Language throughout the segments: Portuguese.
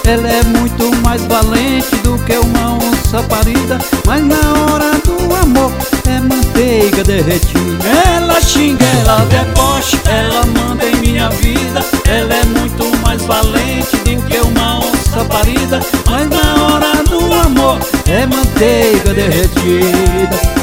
ela é muito mais valente do que uma onça parida. Mas na hora do amor é manteiga derretida. Ela xinga, ela debocha, ela manda em minha vida. Ela é muito mais valente do que uma onça parida. Mas na hora do amor é manteiga derretida.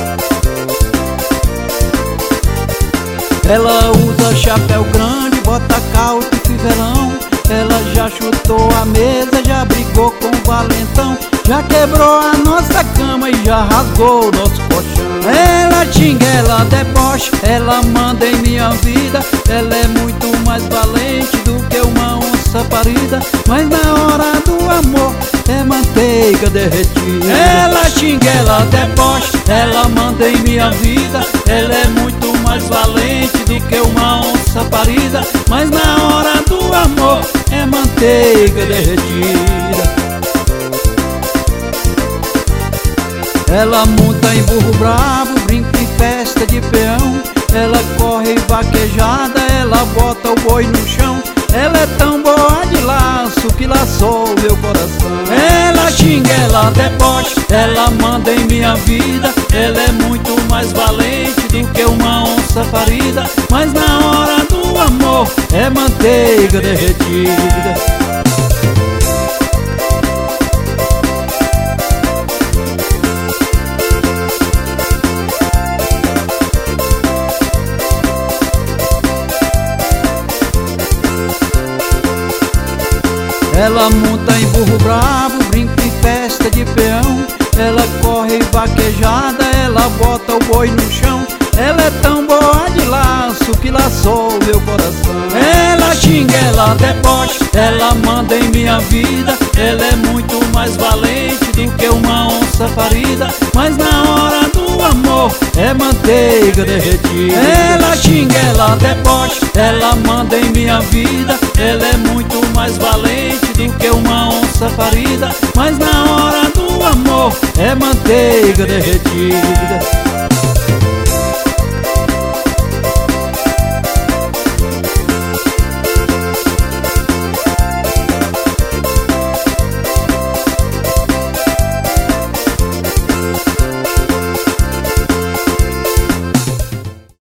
Ela usa chapéu grande, bota calça e fivelão. Ela já chutou a mesa, já brigou com o valentão. Já quebrou a nossa cama e já rasgou o nosso colchão. Ela xinga, ela debocha, ela manda em minha vida. Ela é muito mais valente do que uma onça parida. Mas na hora do amor é manteiga derretida. Ela xinga, ela debocha, ela manda em minha vida. Ela é muito mais valente do que uma onça parida. Mas na hora do amor é manteiga derretida. Ela monta em burro bravo, brinca em festa de peão. Ela corre vaquejada, ela bota o boi no chão. Ela é tão boa de laço que laçou meu coração. Ela xinga, ela debocha, ela manda em minha vida. Ela é muito mais valente do que uma onça parida. Mas na hora do amor é manteiga derretida. Ela monta em burro bravo, brinca em festa de peão. Ela corre vaquejada, ela bota o boi no chão. Ela é tão boa de laço que laçou meu coração. Ela xinga, ela debocha, ela manda em minha vida. Ela é muito mais valente do que uma onça parida. Mas na hora do amor é manteiga derretida. Ela xinga, ela debocha, ela manda em minha vida. Ela é muito mais valente do que uma onça parida. Mas na hora do amor é manteiga derretida.